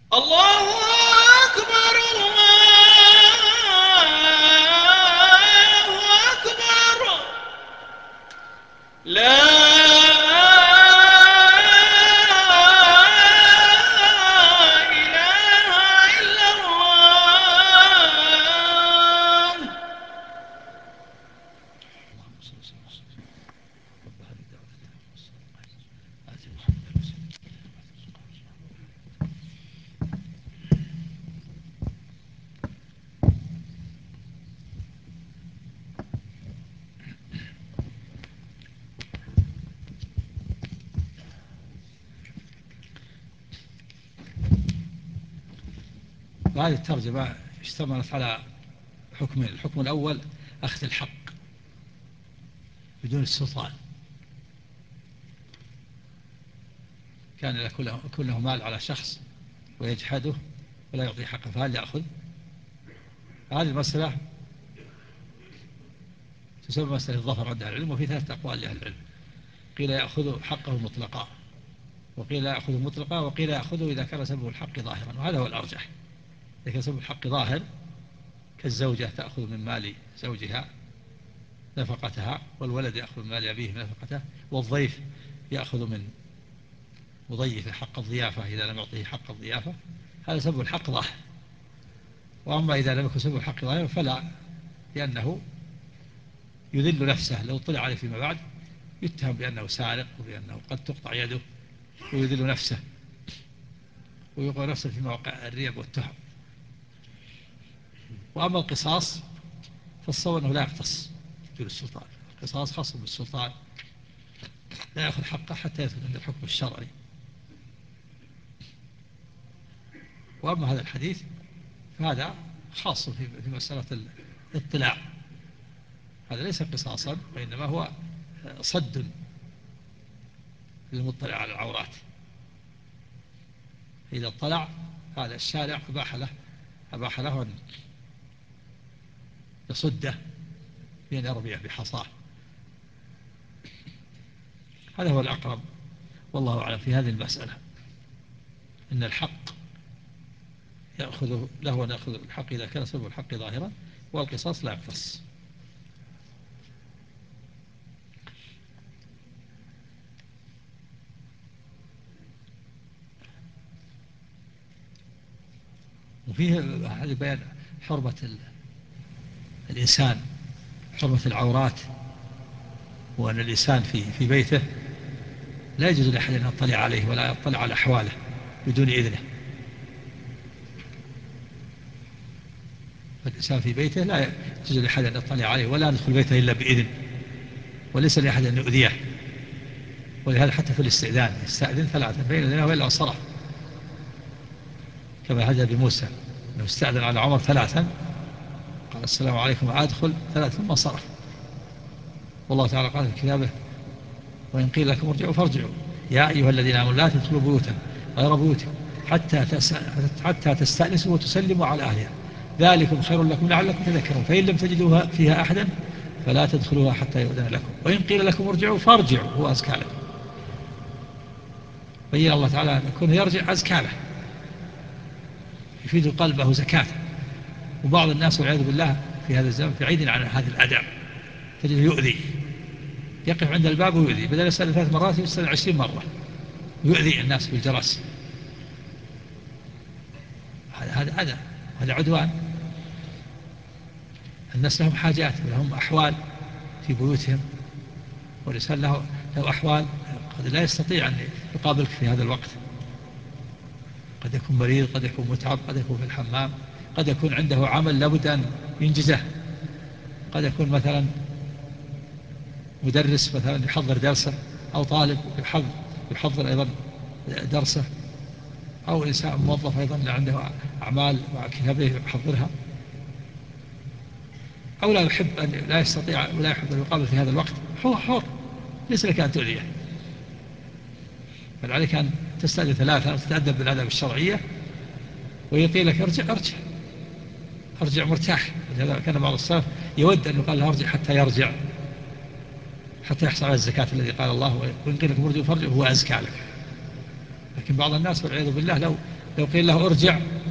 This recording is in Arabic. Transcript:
الله أكبر الله أكبر لا إله إلا الله. وهذه الترجمة اشتملت على حكمين. الحكم الأول أخذ الحق بدون السلطان. كان يكون له مال على شخص ويجحده ولا يعطي حقه، فهل يأخذ؟ هذه المسألة تسمى مسألة الظفر عند أهل العلم، وفي ثلاثة أقوال لأهل العلم. قيل يأخذ حقه مطلقا، وقيل لا يأخذه مطلقا، وقيل يأخذه إذا كان سبب الحق ظاهرا، وهذا هو الأرجح. إذا كان سبب الحق ظاهر كالزوجة تأخذ من مال زوجها نفقتها، والولد يأخذ من مال أبيه نفقته، والضيف يأخذ من مضيف حق الضيافة إذا لم يعطيه حق الضيافة، هذا سبب الحق ظاهر. وأما إذا لم يكن سبب الحق ظاهر فلا، لأنه يذل نفسه لو طلع عليه فيما بعد، يتهم بأنه سارق وبأنه قد تقطع يده، ويذل نفسه ويوقع نفسه في مواقع الريب والتهم. وأما القصاص فالصواب أنه لا يقتص بدون السلطان. القصاص خاص بالسلطان، لا يأخذ حقه حتى يثبت عند الحكم الشرعي. وأما هذا الحديث فهذا خاص في مسألة الاطلاع، هذا ليس قصاصا وإنما هو صد للمطلع على العورات. إذا اطلع هذا الشارع أباح له أن يصده بأن يرميه بحصاه. هذا هو الأقرب والله أعلم في هذه المسألة، إن الحق يأخذ له أن يأخذ الحق إذا كان سبب الحق ظاهرا، والقصاص لا يقتص. وفيه هذا بيان حرمة الإنسان، حرمة العورات، وأن الإنسان في بيته لا يجوز لأحد أن يطلع عليه ولا يطلع على أحواله بدون إذنه. فالإنسان في بيته لا يجوز لأحد أن يطلع عليه ولا يدخل بيته إلا بإذن، وليس لأحد أن يؤذيه. ولهذا حتى في الاستئذان يستأذن ثلاثة بين إذنه وإلا انصرف، كما هدى بموسى أنه استأذن على عمر ثلاثا، قال السلام عليكم أدخل ثلاث ثم انصرف. والله تعالى قال في كتابه وإن قيل لكم ارجعوا فارجعوا يا أيها الذين آمنوا لا تدخلوا بيوتا غير بيوتكم حتى تستأنسوا وتسلموا على أهلها ذلكم خير لكم لعلكم تذكرون فإن لم تجدوا فيها أحدا فلا تدخلوها حتى يؤذن لكم وإن قيل لكم ارجعوا فارجعوا هو أزكى لكم. بين الله تعالى أن يكون يرجع أزكى له، يفيد قلبه زكاة. وبعض الناس والعياذ بالله في هذا الزمن بعيد عن هذه الأداب، تجده يؤذي، يقف عند الباب ويؤذي، بدل يسأل 3 مرات يسأل 20 مرة، يؤذي الناس بالجرس. هذا عدوان. الناس لهم حاجات ولهم أحوال في بيوتهم، والإنسان له أحوال قد لا يستطيع أن يقابلك في هذا الوقت، قد يكون مريض، قد يكون متعب، قد يكون في الحمام، قد يكون عنده عمل لابد أن ينجزه، قد يكون مثلا مدرس مثلا يحضر درسه، أو طالب يحضر أيضا درسه، أو إنسان موظف أيضا عنده أعمال مع كتابه يحضرها، أو لا يحب أن لا يستطيع ولا يحب أن يقابل في هذا الوقت، هو حر، ليس لك أن تؤذيه، بل عليك أن تستأذن 3 وتتأدب بالآداب الشرعية، ويقول لك أرجع مرتاح. كان بعض السلف يود أن يقال له أرجع حتى يرجع، حتى يحصل على الزكاة الذي قال الله وإن قيل لكم ارجعوا فارجعوا هو أزكى لك. لكن بعض الناس والعياذ بالله لو لو قيل له ارجع